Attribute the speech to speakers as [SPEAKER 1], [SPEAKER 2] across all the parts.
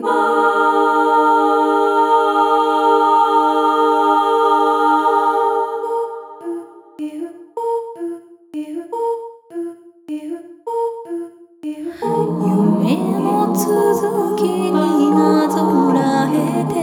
[SPEAKER 1] 夢の続きになぞらえて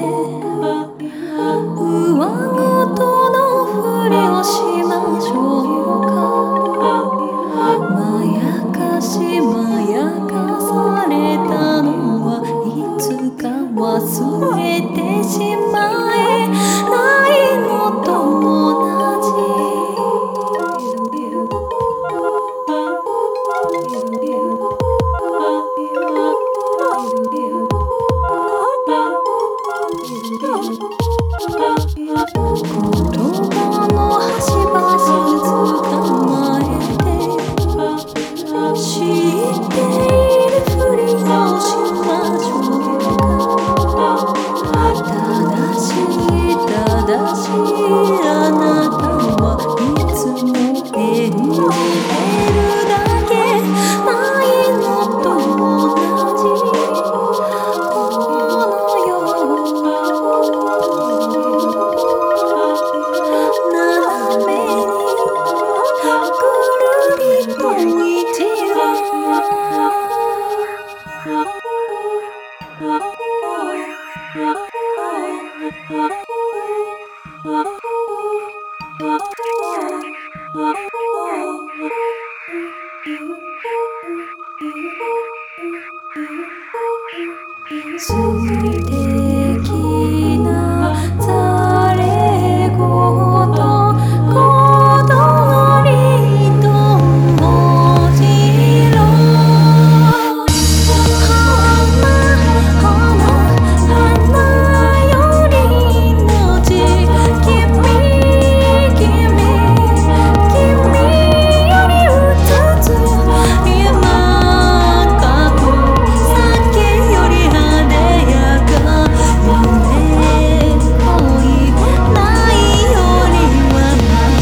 [SPEAKER 1] 上ごのふりをしましょうか。まやかしまやかされたのはいつか忘れてしまえないのと同じ。言葉の端々捕まえて知っているふりをしましょうか。正しいあなたはいつも演じてるだけないのと同じ。水滴なざれ言小鳥と文字ろ花よりのち君よりうつつ今過去酒より派手やか夢恋ないよりはま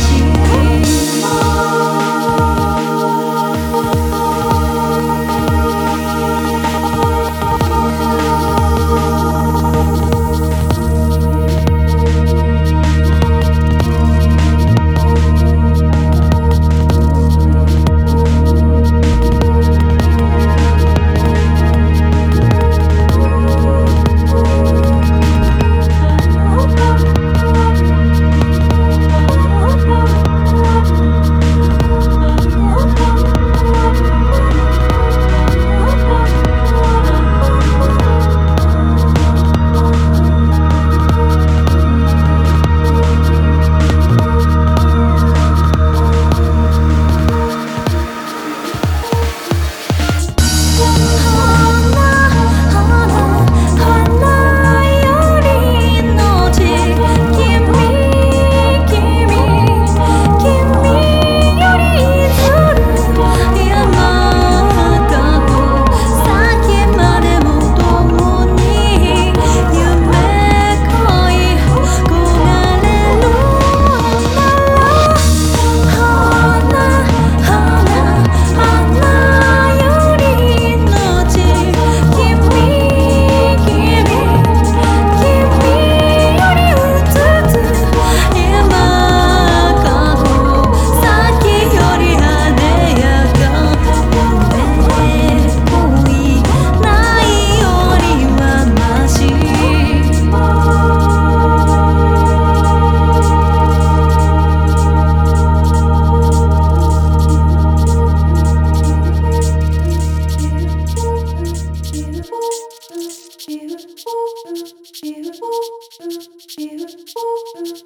[SPEAKER 1] し。Beautiful.